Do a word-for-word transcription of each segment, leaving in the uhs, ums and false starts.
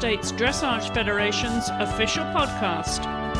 States Dressage Federation's official podcast.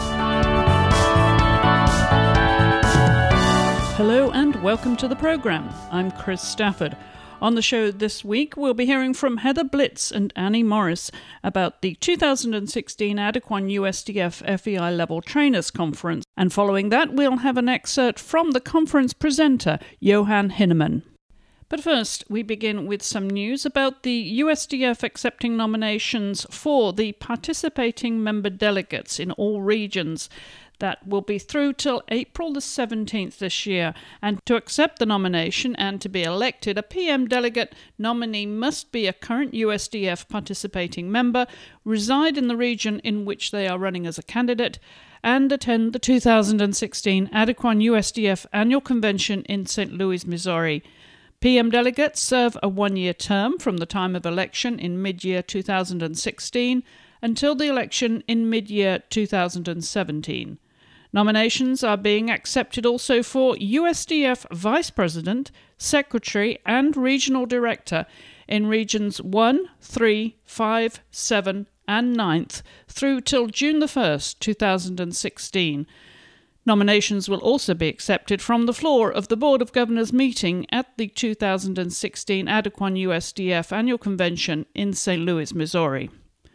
Hello and welcome to the program. I'm Chris Stafford. On the show this week, we'll be hearing from Heather Blitz and Annie Morris about the two thousand sixteen Adequan U S D F F E I Level Trainers Conference. And following that, we'll have an excerpt from the conference presenter, Johan Hinneman. But first, we begin with some news about the U S D F accepting nominations for the participating member delegates in all regions. That will be through till April the seventeenth this year. And to accept the nomination and to be elected, a P M delegate nominee must be a current U S D F participating member, reside in the region in which they are running as a candidate, and attend the two thousand sixteen Adequan U S D F Annual Convention in Saint Louis, Missouri. P M delegates serve a one-year term from the time of election in mid-year two thousand sixteen until the election in mid-year two thousand seventeen. Nominations are being accepted also for U S D F Vice President, Secretary and Regional Director in Regions one, three, five, seven and ninth through till June the first, two thousand sixteen. Nominations will also be accepted from the floor of the Board of Governors meeting at the two thousand sixteen Adequan U S D F Annual Convention in Saint Louis, Missouri.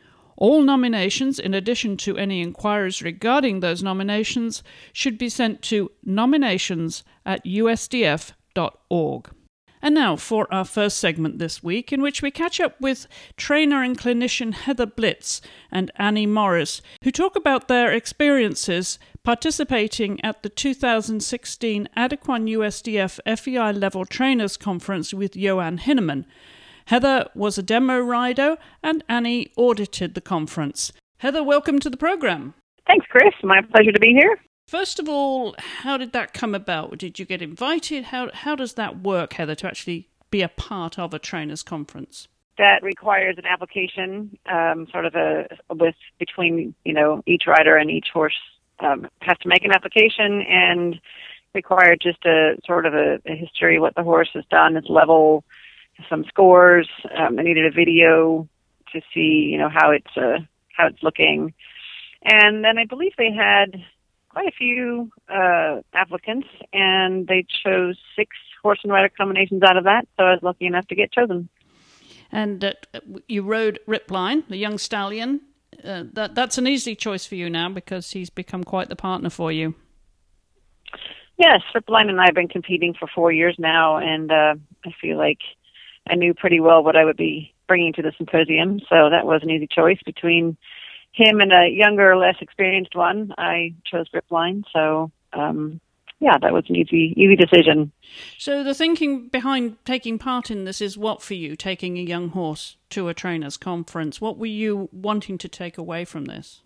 All nominations, in addition to any inquiries regarding those nominations, should be sent to nominations at u s d f dot org. And now for our first segment this week, in which we catch up with trainer and clinician Heather Blitz and Annie Morris, who talk about their experiences participating at the two thousand sixteen Adequan U S D F F E I Level Trainers Conference with Johan Hinneman. Heather was a demo rider and Annie audited the conference. Heather, welcome to the program. Thanks, Chris. My pleasure to be here. First of all, how did that come about? Did you get invited? How how does that work, Heather, to actually be a part of a trainers conference? That requires an application, um, sort of a with between you know each rider and each horse um, has to make an application and require just a sort of a, a history, what the horse has done, its level, some scores. Um, I needed a video to see you know how it's uh, how it's looking, and then I believe they had quite a few uh, applicants, and they chose six horse and rider combinations out of that, so I was lucky enough to get chosen. And uh, you rode Ripline, the young stallion. Uh, that That's an easy choice for you now because he's become quite the partner for you. Yes, Ripline and I have been competing for four years now, and uh, I feel like I knew pretty well what I would be bringing to the symposium, so that was an easy choice between him and a younger, less experienced one. I chose Ripline, so um, yeah, that was an easy, easy decision. So the thinking behind taking part in this is what for you, taking a young horse to a trainers conference? What were you wanting to take away from this?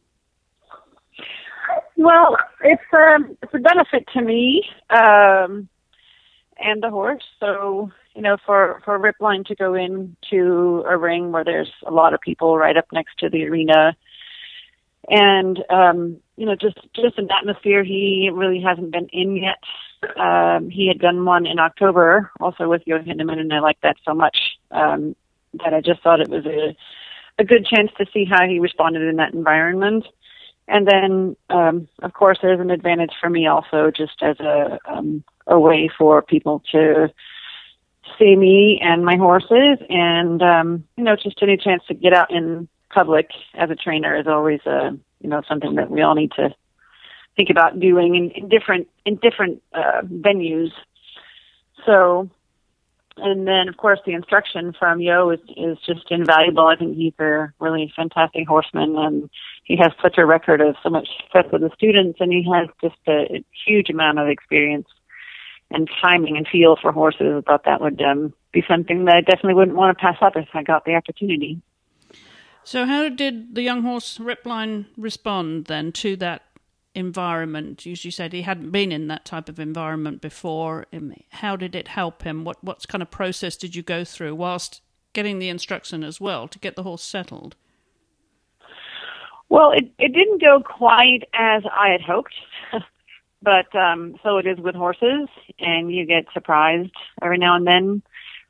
Well, it's um, it's a benefit to me um, and the horse. So you know, for for Ripline to go into a ring where there's a lot of people right up next to the arena. And, um, you know, just, just an atmosphere he really hasn't been in yet. Um, he had done one in October, also with Johan Hinneman, and I liked that so much um, that I just thought it was a, a good chance to see how he responded in that environment. And then, um, of course, there's an advantage for me also, just as a, um, a way for people to see me and my horses. And, um, you know, just any chance to get out in public as a trainer is always uh, you know something that we all need to think about doing in, in different in different uh, venues. So, and then of course the instruction from Yo is is just invaluable. I think he's a really fantastic horseman, and he has such a record of so much success with the students, and he has just a, a huge amount of experience and timing and feel for horses. I thought that would um, be something that I definitely wouldn't want to pass up if I got the opportunity. So how did the young horse Ripline respond then to that environment? As you said, he hadn't been in that type of environment before. How did it help him? What what kind of process did you go through whilst getting the instruction as well to get the horse settled? Well, it, it didn't go quite as I had hoped, but um, so it is with horses, and you get surprised every now and then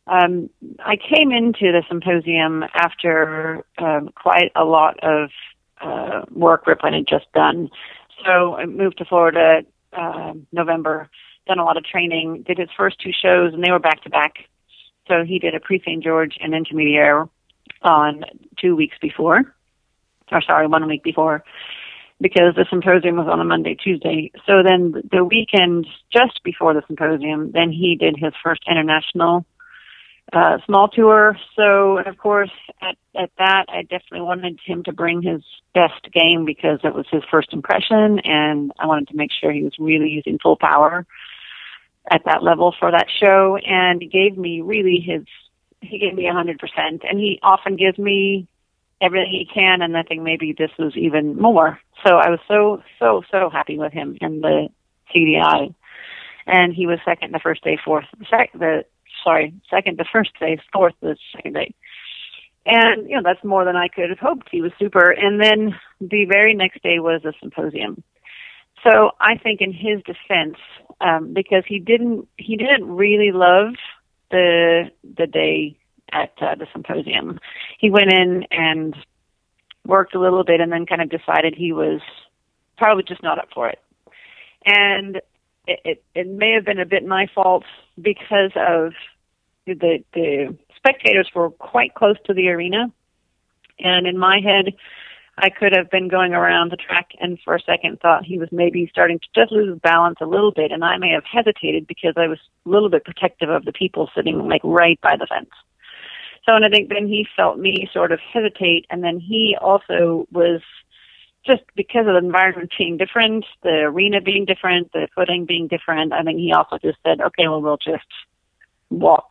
Um, I came into the symposium after um, quite a lot of uh, work Ripline had just done. So I moved to Florida uh, November, done a lot of training, did his first two shows, and they were back-to-back. So he did a pre-Saint George and intermediate on two weeks before, or sorry, one week before, because the symposium was on a Monday, Tuesday. So then the weekend just before the symposium, then he did his first international Uh, small tour. So, and of course, at, at that, I definitely wanted him to bring his best game because it was his first impression, and I wanted to make sure he was really using full power at that level for that show. And he gave me really his, he gave me one hundred percent, and he often gives me everything he can, and I think maybe this was even more. So I was so, so, so happy with him in the C D I. And he was second the first day, fourth, sec- the sorry, second the first day, fourth the second day. And, you know, that's more than I could have hoped. He was super. And then the very next day was a symposium. So I think in his defense, um, because he didn't, he didn't really love the, the day at uh, the symposium. He went in and worked a little bit and then kind of decided he was probably just not up for it. And it, it, it may have been a bit my fault because of the the spectators were quite close to the arena, and in my head, I could have been going around the track and for a second thought he was maybe starting to just lose his balance a little bit, and I may have hesitated because I was a little bit protective of the people sitting like right by the fence. So, and I think then he felt me sort of hesitate, and then he also was, just because of the environment being different, the arena being different, the footing being different, I think he also just said, okay, well, we'll just walk.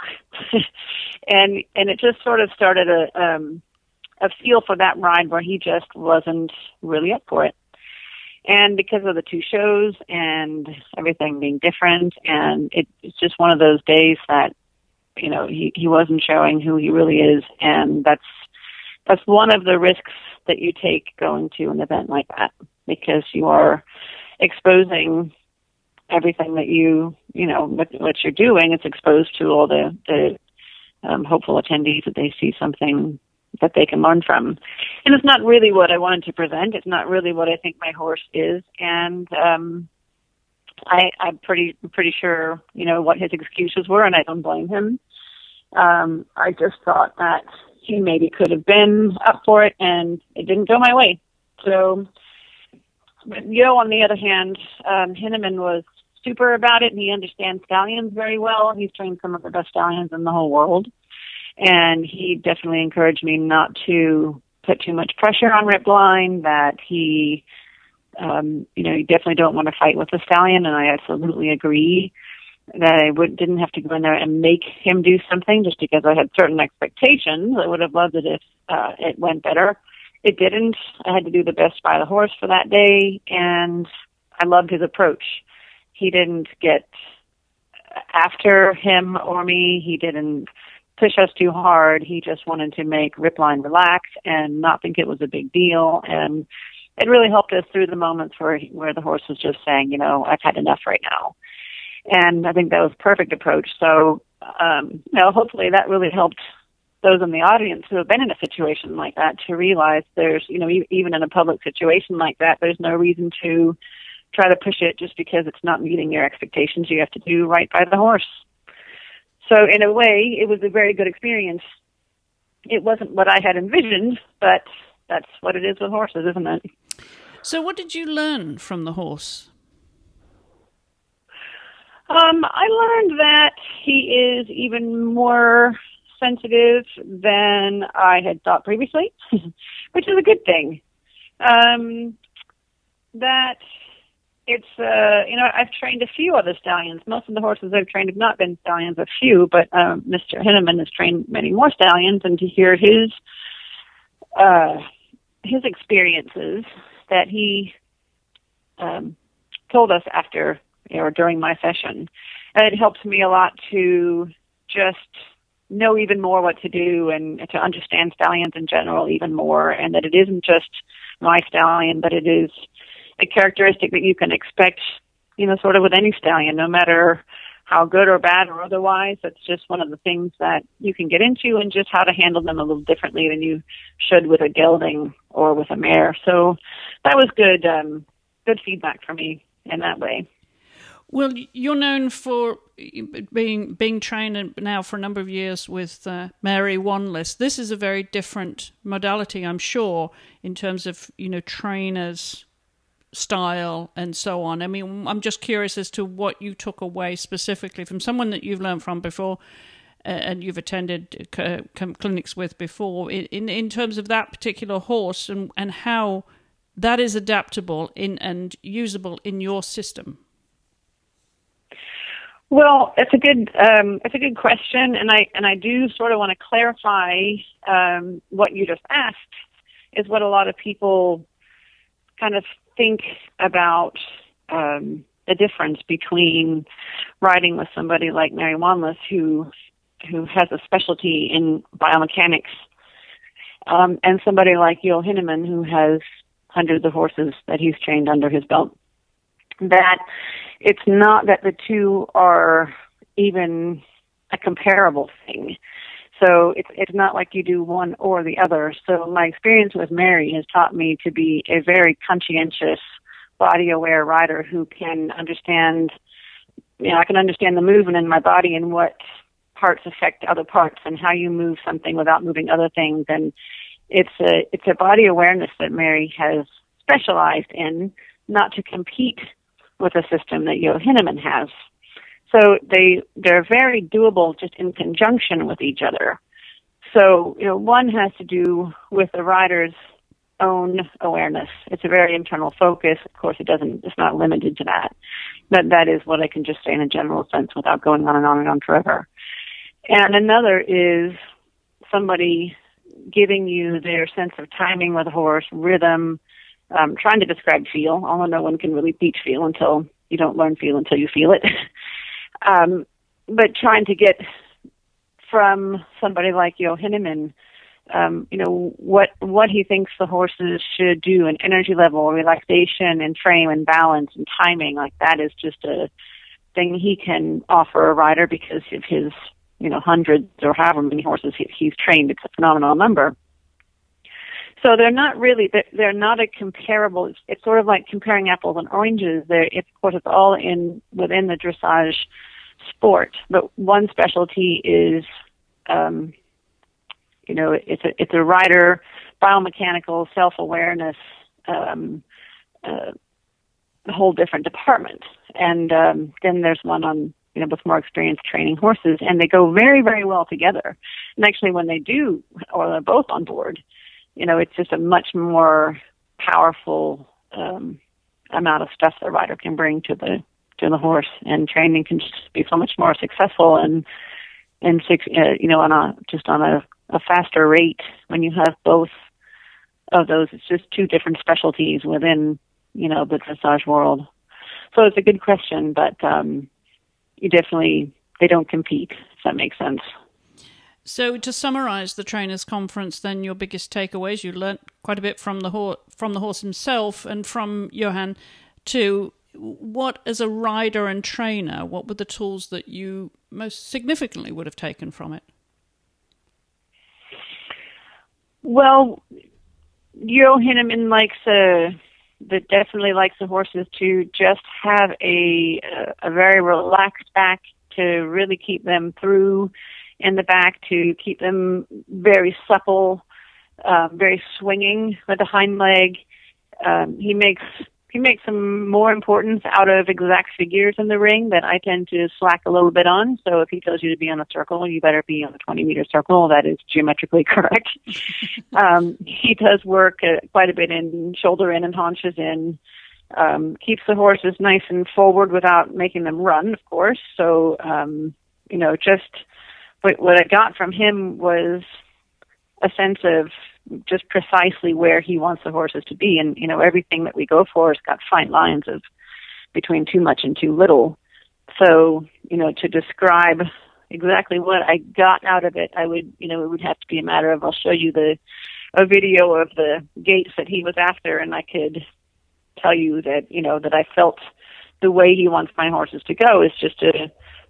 and and it just sort of started a um, a feel for that ride where he just wasn't really up for it. And because of the two shows and everything being different, and it, it's just one of those days that, you know, he, he wasn't showing who he really is, and that's that's one of the risks that you take going to an event like that, because you are exposing everything that you, you know, what, what you're doing. It's exposed to all the, the um, hopeful attendees that they see something that they can learn from. And it's not really what I wanted to present. It's not really what I think my horse is. And um, I, I'm pretty, pretty sure, you know, what his excuses were, and I don't blame him. Um, I just thought that he maybe could have been up for it, and it didn't go my way. So, but Yo, on the other hand, um, Henneman was super about it, and he understands stallions very well. He's trained some of the best stallions in the whole world, and he definitely encouraged me not to put too much pressure on Ripline, that he, um, you know, you definitely don't want to fight with the stallion, and I absolutely agree that I would, didn't have to go in there and make him do something just because I had certain expectations. I would have loved it if uh, it went better. It didn't. I had to do the best by the horse for that day, and I loved his approach. He didn't get after him or me. He didn't push us too hard. He just wanted to make Ripline relax and not think it was a big deal. And it really helped us through the moments where where the horse was just saying, you know, I've had enough right now. And I think that was a perfect approach. So, um, you know, hopefully that really helped those in the audience who have been in a situation like that to realize there's, you know, e- even in a public situation like that, there's no reason to try to push it just because it's not meeting your expectations. You have to do right by the horse. So in a way, it was a very good experience. It wasn't what I had envisioned, but that's what it is with horses, isn't it? So what did you learn from the horse? Um, I learned that he is even more sensitive than I had thought previously, which is a good thing. Um, that it's, uh, you know, I've trained a few other stallions. Most of the horses I've trained have not been stallions, a few, but um, Mister Henneman has trained many more stallions, and to hear his, uh, his experiences that he um, told us after or during my session. And it helps me a lot to just know even more what to do and to understand stallions in general even more, and that it isn't just my stallion, but it is a characteristic that you can expect, you know, sort of with any stallion, no matter how good or bad or otherwise. That's just one of the things that you can get into, and just how to handle them a little differently than you should with a gelding or with a mare. So that was good, um, good feedback for me in that way. Well, you're known for being being trained now for a number of years with uh, Mary Wanless. This is a very different modality, I'm sure, in terms of, you know, trainers, style, and so on. I mean, I'm just curious as to what you took away specifically from someone that you've learned from before uh, and you've attended uh, clinics with before, in, in terms of that particular horse, and, and how that is adaptable in and usable in your system. Well, it's a good um, it's a good question, and I and I do sort of want to clarify um, what you just asked. Is what a lot of people kind of think about um, the difference between riding with somebody like Mary Wanless, who who has a specialty in biomechanics, um, and somebody like Joe Hinneman, who has hundreds of horses that he's trained under his belt. That it's not that the two are even a comparable thing. So it's it's not like you do one or the other. So my experience with Mary has taught me to be a very conscientious, body-aware rider who can understand, you know, I can understand the movement in my body and what parts affect other parts and how you move something without moving other things. And it's a it's a body awareness that Mary has specialized in, not to compete with a system that Joe Hinneman has. So they, they're very doable just in conjunction with each other. So, you know, one has to do with the rider's own awareness. It's a very internal focus. Of course, it doesn't, it's not limited to that. But that is what I can just say in a general sense without going on and on and on forever. And another is somebody giving you their sense of timing with a horse, rhythm, Um, trying to describe feel, although no one can really teach feel until you don't learn feel until you feel it. um, but trying to get from somebody like Joe Hinneman, um, you know, what what he thinks the horses should do, and energy level, relaxation, and frame, and balance, and timing. Like that is just a thing he can offer a rider because of his, you know, hundreds or however many horses he, he's trained. It's a phenomenal number. So they're not really, they're, they're not a comparable, it's, it's sort of like comparing apples and oranges. They're, it's, of course, it's all in within the dressage sport, but one specialty is, um, you know, it's a, it's a rider, biomechanical, self-awareness, um, uh, a whole different department. And um, then there's one on, you know, with more experience training horses, and they go very, very well together. And actually when they do, or they're both on board, you know, it's just a much more powerful um, amount of stuff the rider can bring to the to the horse, and training can just be so much more successful and and uh, you know, on a just on a, a faster rate when you have both of those. It's just two different specialties within, you know, the dressage world. So it's a good question, but um, you definitely they don't compete. If that makes sense. So to summarize the trainers' conference, then your biggest takeaways, you learnt quite a bit from the horse, from the horse himself, and from Johan too. What, as a rider and trainer, what were the tools that you most significantly would have taken from it? Well, Joe Hinneman likes uh, that definitely likes the horses to just have a a very relaxed back, to really keep them through in the back, to keep them very supple, uh, very swinging with the hind leg. Um, he makes he makes some more importance out of exact figures in the ring that I tend to slack a little bit on. So if he tells you to be on a circle, you better be on a twenty meter circle. That is geometrically correct. um, he does work uh, quite a bit in shoulder in and haunches in. Um, keeps the horses nice and forward without making them run, of course. So, um, you know, just what, what I got from him was a sense of just precisely where he wants the horses to be. And, you know, everything that we go for has got fine lines of between too much and too little. So, you know, to describe exactly what I got out of it, I would, you know, it would have to be a matter of, I'll show you the, a video of the gaits that he was after, and I could tell you that, you know, that I felt the way he wants my horses to go is just to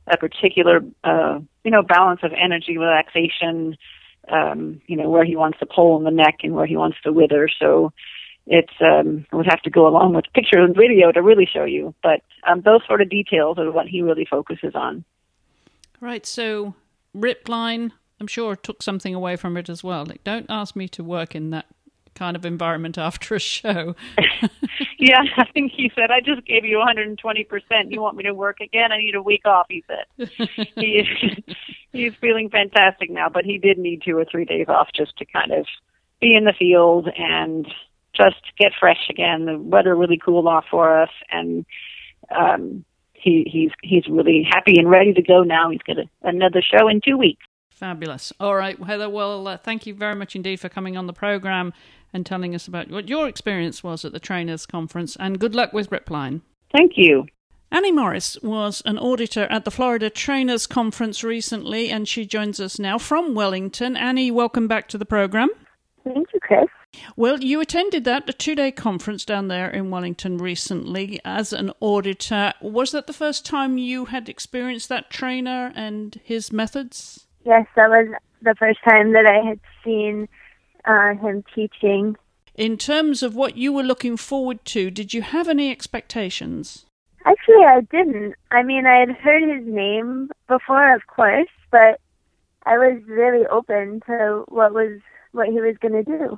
a particular, uh, you know, balance of energy, relaxation, um, you know, where he wants the pole in the neck and where he wants the wither. So it's, um, I would have to go along with picture and video to really show you. But um, those sort of details are what he really focuses on. Right. So Rip Line, I'm sure, took something away from it as well. Like, don't ask me to work in that kind of environment after a show. Yeah, I think he said, I just gave you one hundred twenty percent. You want me to work again? I need a week off, he said. he is, he's feeling fantastic now, but he did need two or three days off just to kind of be in the field and just get fresh again. The weather really cooled off for us, and um, he, he's he's really happy and ready to go now. He's got a, another show in two weeks. Fabulous. All right, Heather, well, uh, thank you very much indeed for coming on the program and telling us about what your experience was at the Trainers Conference, and good luck with Rip Line. Thank you. Annie Morris was an auditor at the Florida Trainers Conference recently, and she joins us now from Wellington. Annie, welcome back to the program. Thank you, Chris. Well, you attended that, a two-day conference down there in Wellington recently as an auditor. Was that the first time you had experienced that trainer and his methods? Yes, that was the first time that I had seen uh, him teaching. In terms of what you were looking forward to, did you have any expectations? Actually, I didn't. I mean, I had heard his name before, of course, but I was really open to what was what he was going to do.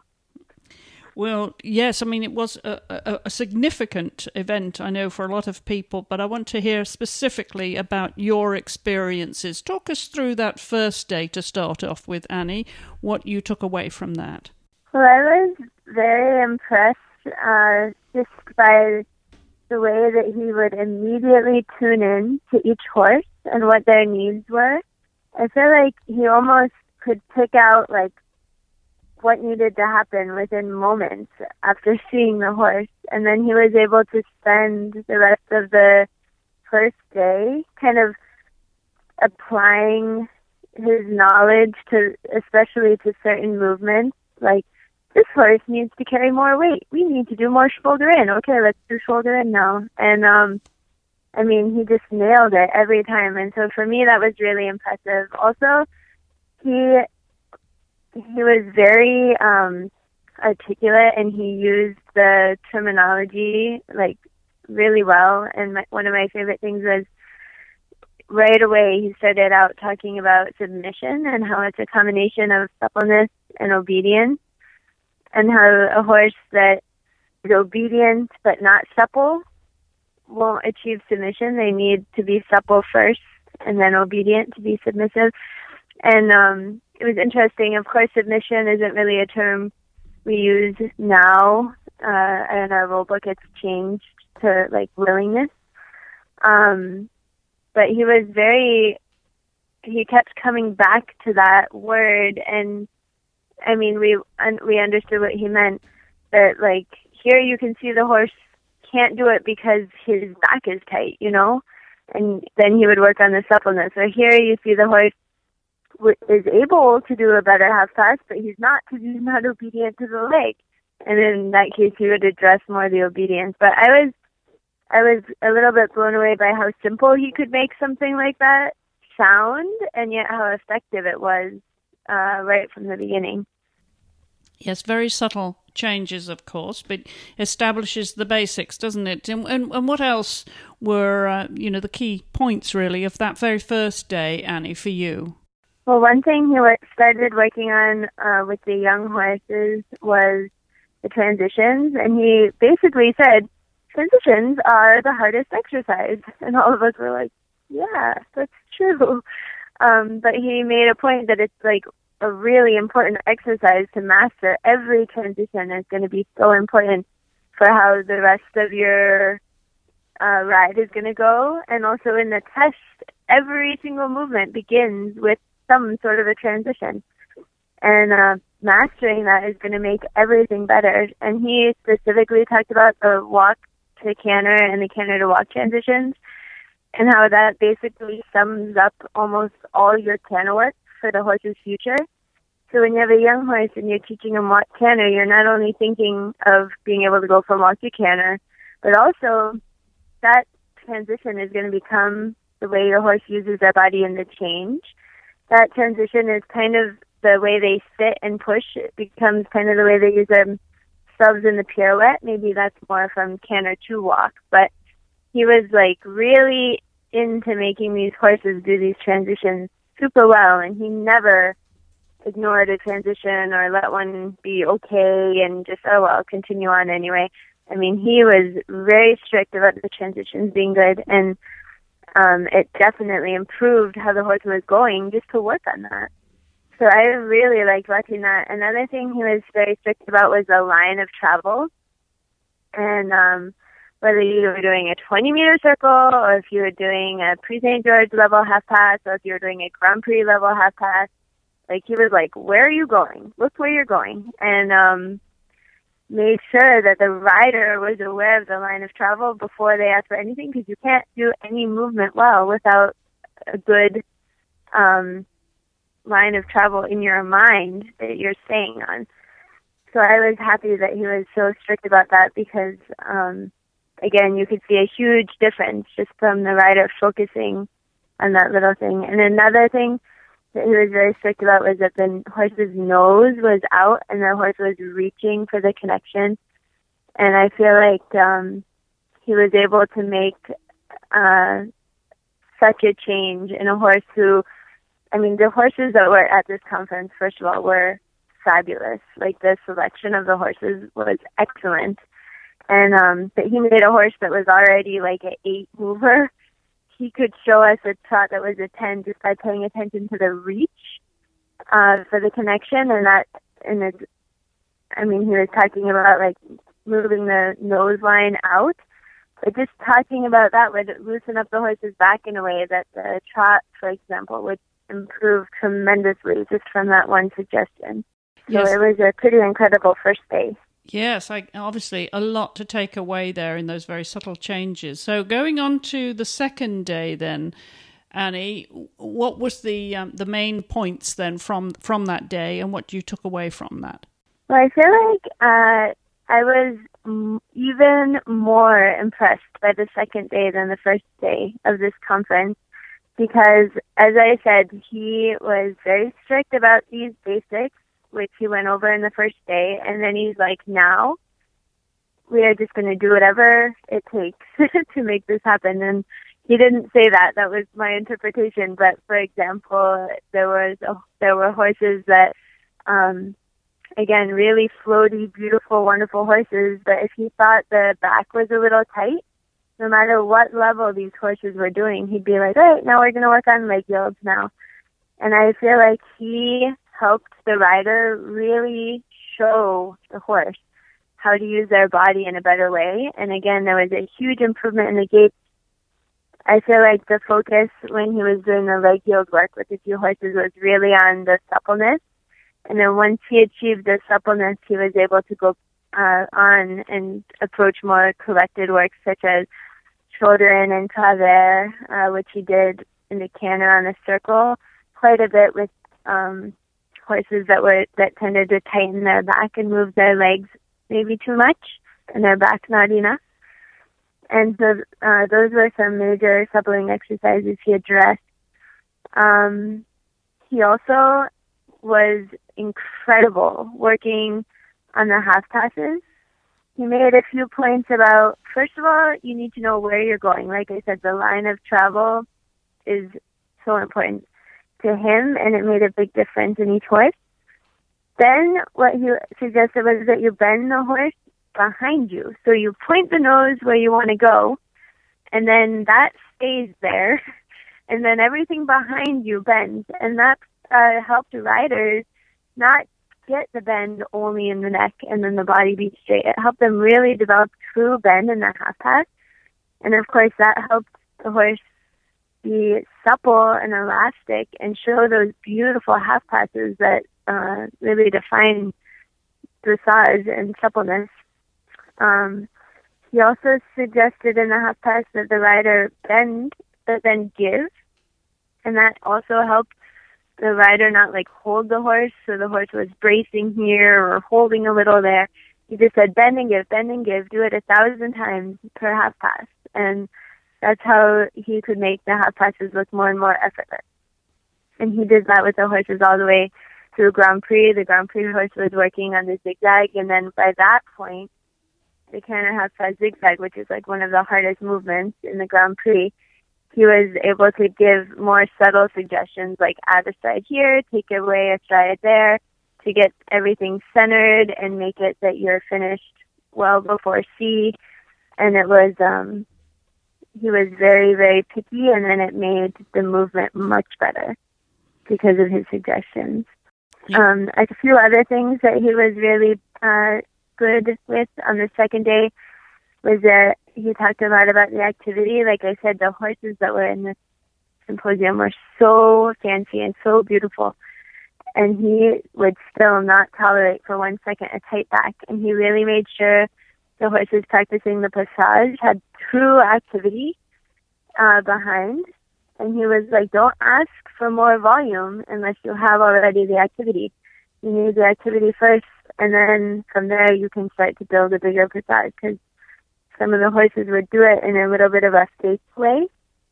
Well, yes, I mean, it was a, a, a significant event, I know, for a lot of people, but I want to hear specifically about your experiences. Talk us through that first day to start off with, Annie, what you took away from that. Well, I was very impressed uh, just by the way that he would immediately tune in to each horse and what their needs were. I feel like he almost could pick out, like, what needed to happen within moments after seeing the horse. And then he was able to spend the rest of the first day kind of applying his knowledge to, especially to certain movements. Like, this horse needs to carry more weight. We need to do more shoulder in. Okay, let's do shoulder in now. And, um, I mean, he just nailed it every time. And so for me, that was really impressive. Also, he He was very um, articulate, and he used the terminology like really well. And my, one of my favorite things was right away he started out talking about submission and how it's a combination of suppleness and obedience, and how a horse that is obedient but not supple won't achieve submission. They need to be supple first and then obedient to be submissive. And um, it was interesting. Of course, submission isn't really a term we use now. Uh, in our rule book, it's changed to like willingness. Um, but he was very, he kept coming back to that word. And I mean, we, un- we understood what he meant, that like here you can see the horse can't do it because his back is tight, you know, and then he would work on the suppleness. Or here you see the horse is able to do a better half pass, but he's not because he's not obedient to the leg. And in that case, he would address more the obedience. But I was, I was a little bit blown away by how simple he could make something like that sound, and yet how effective it was uh, right from the beginning. Yes, very subtle changes, of course, but establishes the basics, doesn't it? And, and, and what else were, uh, you know, the key points, really, of that very first day, Annie, for you? Well, one thing he w- started working on uh, with the young horses was the transitions, and he basically said, transitions are the hardest exercise. And all of us were like, yeah, that's true. Um, but he made a point that it's like a really important exercise to master. Every transition is going to be so important for how the rest of your uh, ride is going to go. And also in the test, every single movement begins with some sort of a transition. And uh, mastering that is going to make everything better. And he specifically talked about the walk to canter and the canter to walk transitions, and how that basically sums up almost all your canter work for the horse's future. So when you have a young horse and you're teaching him walk canter, you're not only thinking of being able to go from walk to canter, but also that transition is going to become the way your horse uses their body in the change. That transition is kind of the way they sit and push. It becomes kind of the way they use themselves in the pirouette. Maybe that's more from canter to walk. But he was like really into making these horses do these transitions super well, and he never ignored a transition or let one be okay and just, oh, well, continue on anyway. I mean, he was very strict about the transitions being good, and um, it definitely improved how the horse was going just to work on that. So I really liked watching that. Another thing he was very strict about was the line of travel. And um, whether you were doing a twenty-meter circle or if you were doing a Prix-Saint George level half-pass or if you were doing a Grand Prix level half-pass, like he was like, where are you going? Look where you're going. And um, made sure that the rider was aware of the line of travel before they asked for anything, because you can't do any movement well without a good um, line of travel in your mind that you're staying on. So I was happy that he was so strict about that because, um, again, you could see a huge difference just from the rider focusing on that little thing. And another thing that he was very strict about was that the horse's nose was out and the horse was reaching for the connection. And I feel like um, he was able to make uh, such a change in a horse who, I mean, the horses that were at this conference, first of all, were fabulous. Like, the selection of the horses was excellent. And um, but he made a horse that was already like an eight mover. He could show us a trot that was a ten just by paying attention to the reach uh, for the connection. And that, and it, I mean, he was talking about like moving the nose line out. But just talking about that would loosen up the horse's back in a way that the trot, for example, would improve tremendously just from that one suggestion. Yes. So it was a pretty incredible first day. Yes, I, obviously a lot to take away there in those very subtle changes. So going on to the second day then, Annie, what was the um, the main points then from, from that day and what you took away from that? Well, I feel like uh, I was m- even more impressed by the second day than the first day of this conference because, as I said, he was very strict about these basics, which he went over in the first day, and then he's like, now we are just going to do whatever it takes to make this happen. And he didn't say that. That was my interpretation. But, for example, there was oh, there were horses that, um, again, really floaty, beautiful, wonderful horses, but if he thought the back was a little tight, no matter what level these horses were doing, he'd be like, all right, now we're going to work on leg yields now. And I feel like he helped the rider really show the horse how to use their body in a better way. And again, there was a huge improvement in the gait. I feel like the focus when he was doing the leg yield work with a few horses was really on the suppleness. And then once he achieved the suppleness, he was able to go uh, on and approach more collected work such as shoulder in and travers, uh, which he did in the canter on the circle quite a bit with um, horses that were that tended to tighten their back and move their legs maybe too much and their back not enough. And so uh, those were some major suppling exercises he addressed. Um, he also was incredible working on the half passes. He made a few points about, first of all, you need to know where you're going. Like I said, the line of travel is so important to him, and it made a big difference in each horse. Then what he suggested was that you bend the horse behind you. So you point the nose where you want to go, and then that stays there, and then everything behind you bends. And that uh, helped riders not get the bend only in the neck and then the body be straight. It helped them really develop true bend in their half pass. And of course that helped the horse be supple and elastic and show those beautiful half passes that uh, really define dressage and suppleness. Um, he also suggested in the half pass that the rider bend but then give, and that also helped the rider not like hold the horse, so the horse was bracing here or holding a little there. He just said bend and give, bend and give, do it a thousand times per half pass. And That's how he could make the half passes look more and more effortless. And he did that with the horses all the way through Grand Prix. The Grand Prix horse was working on the zigzag, and then by that point, the canter half pass zigzag, which is like one of the hardest movements in the Grand Prix, he was able to give more subtle suggestions, like add a stride here, take away a stride there, to get everything centered and make it that you're finished well before C. And it was, um, he was very, very picky, and then it made the movement much better because of his suggestions. Yeah. Um, a few other things that he was really uh, good with on the second day was that he talked a lot about the activity. Like I said, the horses that were in the symposium were so fancy and so beautiful. And he would still not tolerate for one second a tight back. And he really made sure the horses practicing the passage had true activity uh, behind. And he was like, don't ask for more volume unless you have already the activity. You need the activity first, and then from there you can start to build a bigger passage, because some of the horses would do it in a little bit of a fake way.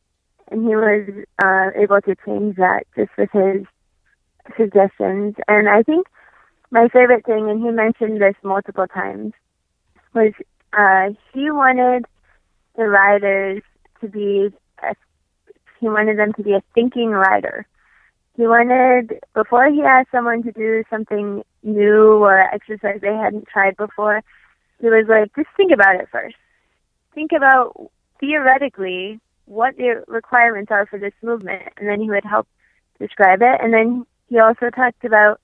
And he was uh, able to change that just with his suggestions. And I think my favorite thing, and he mentioned this multiple times, was uh, he wanted the riders to be, a, he wanted them to be a thinking rider. He wanted, before he asked someone to do something new or exercise they hadn't tried before, he was like, just think about it first. Think about, theoretically, what the requirements are for this movement, and then he would help describe it. And then he also talked about,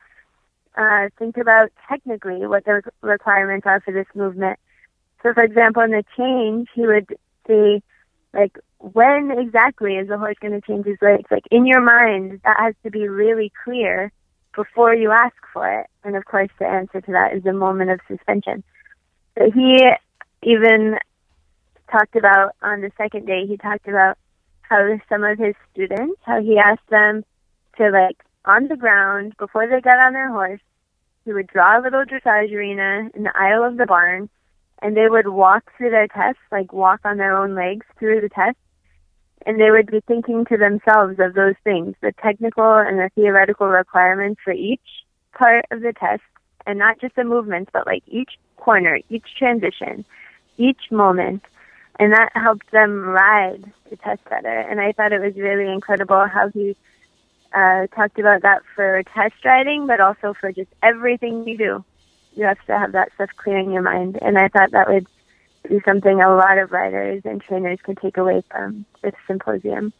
uh, think about technically what the requirements are for this movement. So, for example, in the change, he would say, like, when exactly is the horse going to change his legs? Like, in your mind, that has to be really clear before you ask for it. And, of course, the answer to that is the moment of suspension. But he even talked about, on the second day, he talked about how some of his students, how he asked them to, like, on the ground, before they got on their horse, he would draw a little dressage arena in the aisle of the barn, and they would walk through their tests, like walk on their own legs through the test, and they would be thinking to themselves of those things, the technical and the theoretical requirements for each part of the test, and not just the movements, but like each corner, each transition, each moment, and that helped them ride the test better. And I thought it was really incredible how he uh, talked about that for test riding, but also for just everything you do. You have to have that stuff clear in your mind. And I thought that would be something a lot of riders and trainers could take away from this symposium.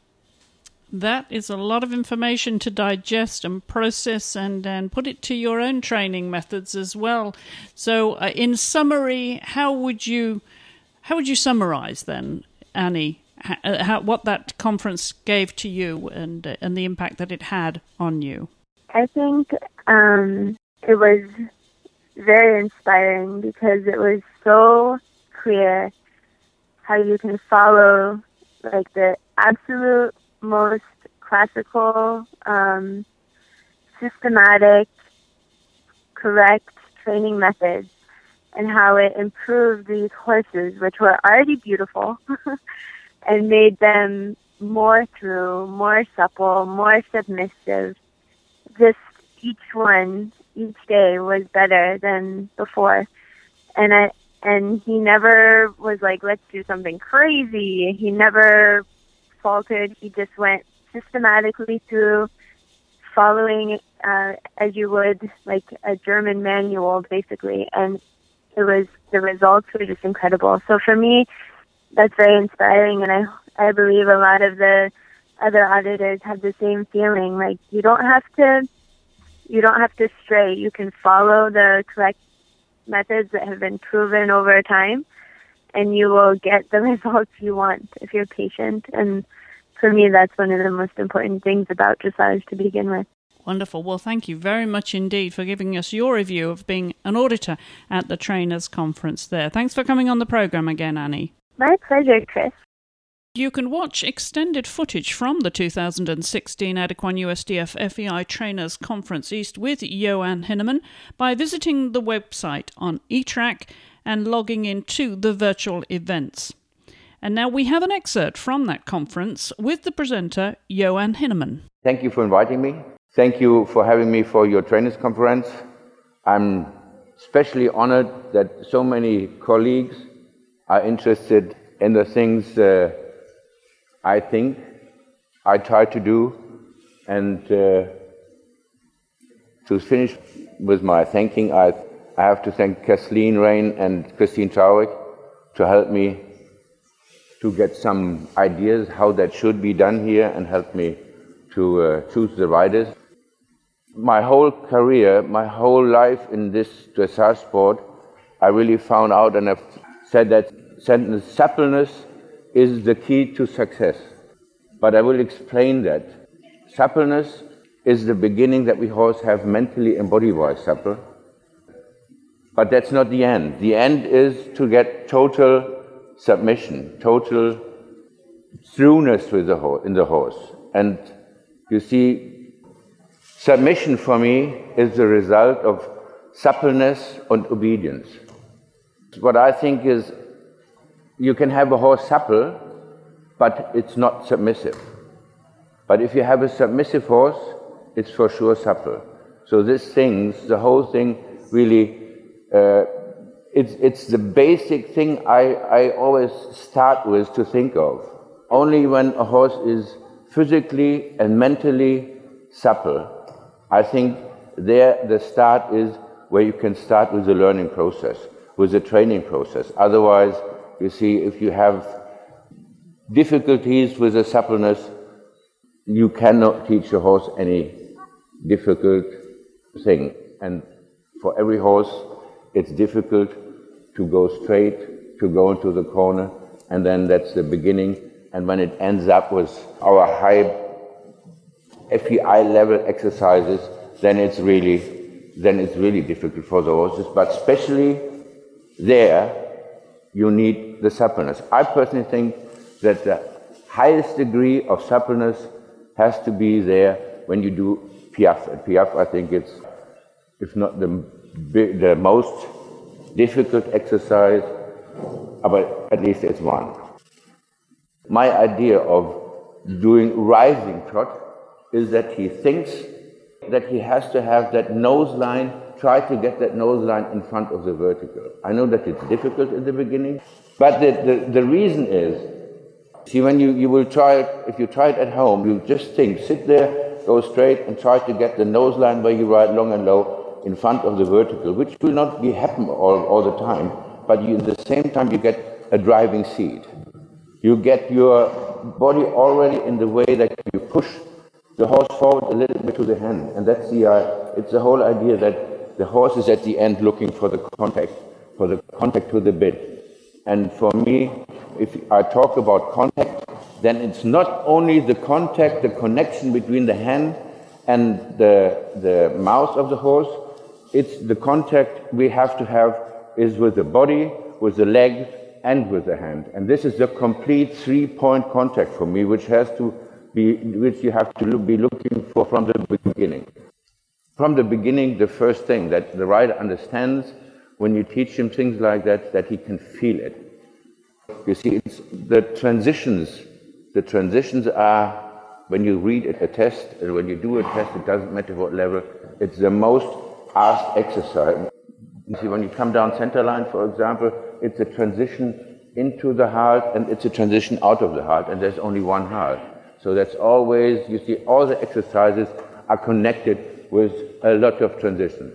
That is a lot of information to digest and process, and, and put it to your own training methods as well. So uh, in summary, how would you how would you summarize then, Annie, how, how, what that conference gave to you and, uh, and the impact that it had on you? I think um, it was very inspiring because it was so clear how you can follow like the absolute most classical, um, systematic, correct training methods, and how it improved these horses, which were already beautiful, and made them more through, more supple, more submissive. Just each one, each day was better than before. And I, and he never was like, let's do something crazy. He never faltered. He just went systematically through, following uh, as you would like a German manual, basically. And it was, the results were just incredible. So for me, that's very inspiring. And I, I believe a lot of the other auditors have the same feeling. Like, you don't have to, you don't have to stray. You can follow the correct methods that have been proven over time, and you will get the results you want if you're patient. And for me, that's one of the most important things about dressage to begin with. Wonderful. Well, thank you very much indeed for giving us your review of being an auditor at the Trainers Conference there. Thanks for coming on the program again, Annie. My pleasure, Chris. You can watch extended footage from the two thousand sixteen Adequan U S D F F E I Trainers Conference East with Johan Hinneman by visiting the website on eTrack and logging into the virtual events. And now we have an excerpt from that conference with the presenter, Johan Hinneman. Thank you for inviting me. Thank you for having me for your trainers conference. I'm especially honored that so many colleagues are interested in the things uh, I think I try to do. And uh, to finish with my thanking, I, I have to thank Kathleen Rain and Christine Traurig to help me to get some ideas how that should be done here and help me to uh, choose the riders. My whole career, my whole life in this dressage sport, I really found out, and I've said that sentence, suppleness is the key to success. But I will explain that. Suppleness is the beginning that we horse have mentally and body-wise supple. But that's not the end. The end is to get total submission, total throughness with the horse, in the horse. And you see, submission for me is the result of suppleness and obedience. What I think is, you can have a horse supple, but it's not submissive. But if you have a submissive horse, it's for sure supple. So these things, the whole thing really, uh, it's, it's the basic thing I, I always start with to think of. Only when a horse is physically and mentally supple, I think there the start is where you can start with the learning process, with the training process. Otherwise, you see, if you have difficulties with the suppleness, you cannot teach a horse any difficult thing. And for every horse, it's difficult to go straight, to go into the corner, and then that's the beginning. And when it ends up with our high F E I level exercises, then it's really, then it's really difficult for the horses. But especially there, you need the suppleness. I personally think that the highest degree of suppleness has to be there when you do piaffe. And piaffe, I think it's, if not the the most difficult exercise, but at least it's one. My idea of doing rising trot is that he thinks that he has to have that nose line, try to get that nose line in front of the vertical. I know that it's difficult in the beginning, but the, the, the reason is, see, when you, you will try it, if you try it at home, you just think, sit there, go straight and try to get the nose line where you ride long and low in front of the vertical, which will not be happen all, all the time, but you, at the same time you get a driving seat. You get your body already in the way that you push the horse forward a little bit to the hand, and that's the uh, it's the whole idea that the horse is at the end looking for the contact, for the contact to the bit. And for me, if I talk about contact, then it's not only the contact, the connection between the hand and the the mouth of the horse. It's the contact we have to have is with the body, with the legs, and with the hand. And this is the complete three-point contact for me, which has to be, which you have to look, be looking for from the beginning. From the beginning, the first thing that the rider understands when you teach him things like that, that he can feel it. You see, it's the transitions. The transitions are, when you read a test, and when you do a test, it doesn't matter what level, it's the most asked exercise. You see, when you come down center line, for example, it's a transition into the halt and it's a transition out of the halt, and there's only one halt. So that's always, you see, all the exercises are connected with a lot of transition.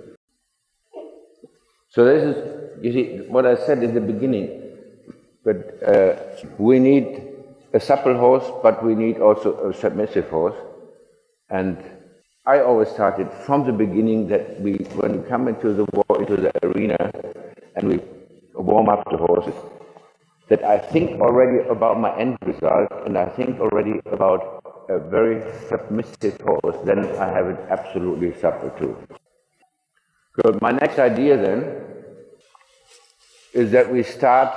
So this is, you see, what I said in the beginning, but uh, we need a supple horse, but we need also a submissive horse. And I always started from the beginning that we, when we come into the war, into the arena, and we warm up the horses, that I think already about my end result, and I think already about a very submissive horse, then I have it absolutely supple too. Good. My next idea then is that we start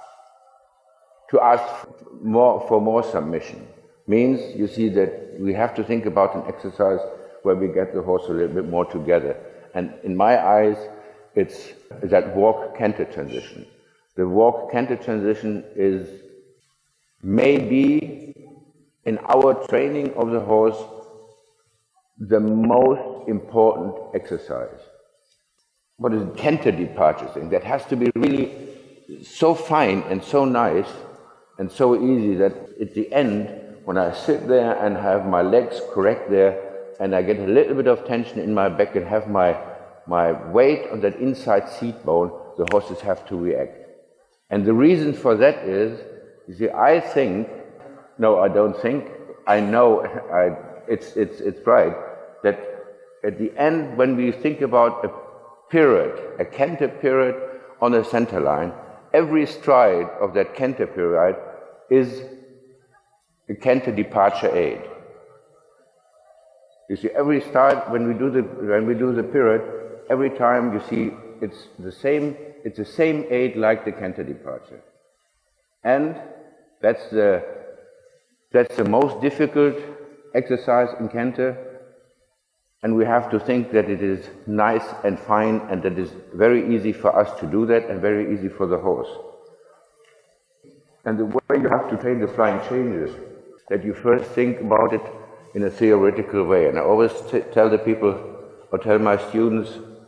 to ask more for more submission. Means, you see, that we have to think about an exercise where we get the horse a little bit more together. And in my eyes, it's that walk-canter transition. The walk-canter transition is may be in our training of the horse the most important exercise. What is canter departure thing? That has to be really so fine and so nice and so easy that at the end, when I sit there and have my legs correct there, and I get a little bit of tension in my back and have my, my weight on that inside seat bone, the horses have to react. And the reason for that is, you see, I think, no, I don't think, I know, I, it's, it's, it's right, that at the end, when we think about a period, a canter period on a center line, every stride of that canter period is a canter departure aid. You see, every stride, when we do the when we do the period, every time you see it's the same. It's the same aid like the canter departure, and that's the that's the most difficult exercise in canter. And we have to think that it is nice and fine, and that it is very easy for us to do that, and very easy for the horse. And the way you have to train the flying changes, that you first think about it in a theoretical way. And I always t- tell the people, or tell my students,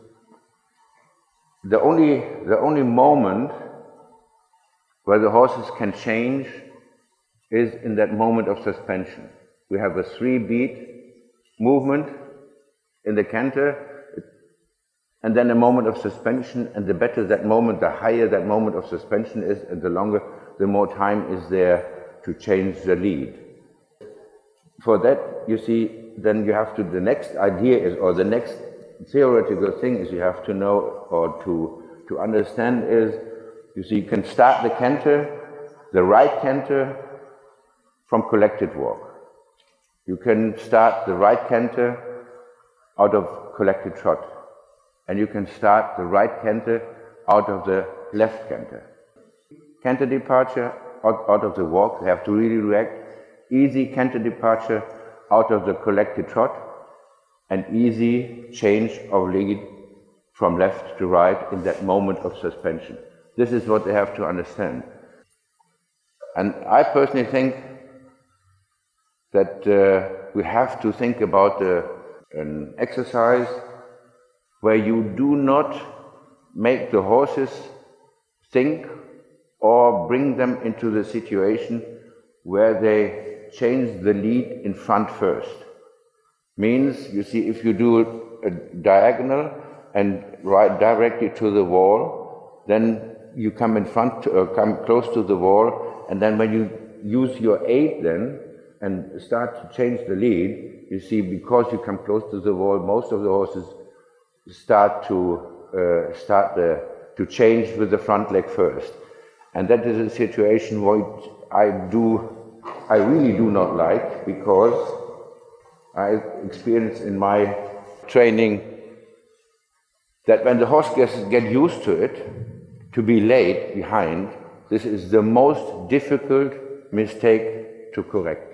the only, the only moment where the horses can change is in that moment of suspension. We have a three-beat movement in the canter, and then a moment of suspension, and the better that moment, the higher that moment of suspension is, and the longer, the more time is there to change the lead. For that, you see, then you have to, the next idea is, or the next theoretical thing is you have to know, or to, to understand is, you see, you can start the canter, the right canter, from collected walk. You can start the right canter out of collected trot, and you can start the right canter out of the left canter. Canter departure out, out of the walk, they have to really react. Easy canter departure out of the collected trot, and easy change of lead from left to right in that moment of suspension. This is what they have to understand. And I personally think that uh, we have to think about the an exercise where you do not make the horses think or bring them into the situation where they change the lead in front first. Means, you see, if you do a diagonal and ride directly to the wall, then you come in front, to, uh, come close to the wall, and then when you use your aid then and start to change the lead, you see, because you come close to the wall, most of the horses start to uh, start the, to change with the front leg first, and that is a situation which I do, I really do not like, because I experienced in my training that when the horse gets get used to it, to be late behind, this is the most difficult mistake to correct.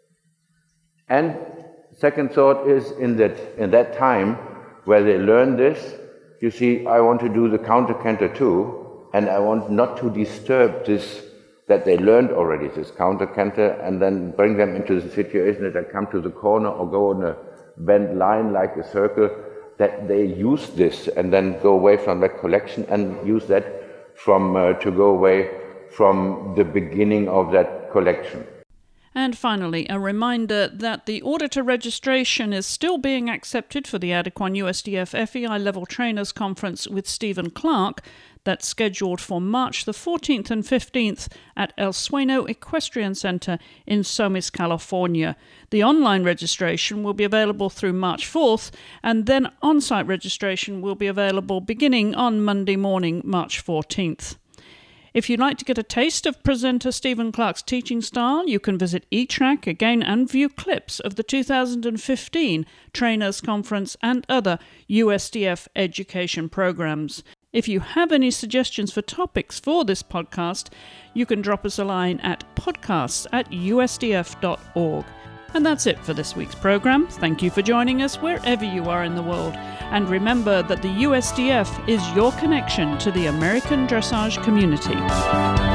And second thought is in that in that time where they learn this, you see, I want to do the counter canter too, and I want not to disturb this that they learned already, this counter canter, and then bring them into the situation that they come to the corner or go on a bent line like a circle, that they use this and then go away from that collection and use that from uh, to go away from the beginning of that collection. And finally, a reminder that the order to registration is still being accepted for the Adequan U S D F F E I Level Trainers Conference with Stephen Clark. That's scheduled for March the fourteenth and fifteenth at El Sueno Equestrian Center in Somis, California. The online registration will be available through March fourth, and then on-site registration will be available beginning on Monday morning, March fourteenth. If you'd like to get a taste of presenter Stephen Clark's teaching style, you can visit eTrack again and view clips of the two thousand fifteen Trainers Conference and other U S D F education programs. If you have any suggestions for topics for this podcast, you can drop us a line at podcasts at u s d f dot org. And that's it for this week's program. Thank you for joining us wherever you are in the world. And remember that the U S D F is your connection to the American dressage community.